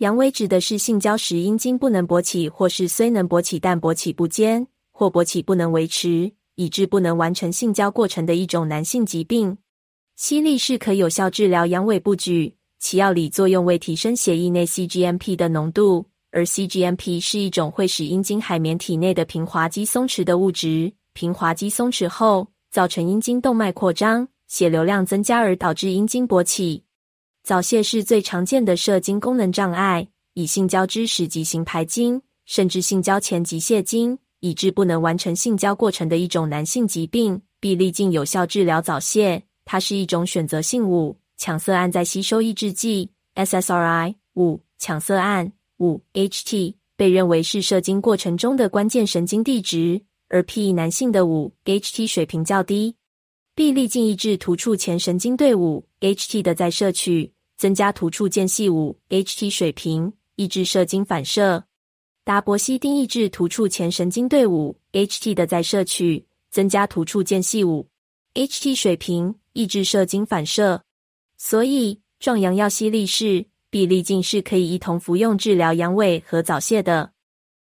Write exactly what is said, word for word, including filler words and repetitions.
阳痿指的是性交时阴茎不能勃起，或是虽能勃起但勃起不坚，或勃起不能维持，以致不能完成性交过程的一种男性疾病。犀利士可有效治疗阳痿不举，其药理作用为提升血液内 C G M P 的浓度，而 C G M P 是一种会使阴茎海绵体内的平滑肌松弛的物质。平滑肌松弛后，造成阴茎动脉扩张，血流量增加而导致阴茎勃起。早泄是最常见的射精功能障碍，以性交之时急行排精，甚至性交前急泄精，以致不能完成性交过程的一种男性疾病。必利净有效治疗早泄，它是一种选择性五羟色胺再吸收抑制剂 S S R I 五羟色胺五 H T 被认为是射精过程中的关键神经递质，而 P 男性的五 H T 水平较低。必利净抑制突触前神经对五 H T 的再摄取，增加突触间隙五 H T 水平，抑制射精反射。达博西丁抑制突触前神经对五 H T 的再摄取，增加突触间隙五 H T 水平，抑制射精反射。所以壮阳药犀利士、必利净是可以一同服用治疗阳痿和早泄的。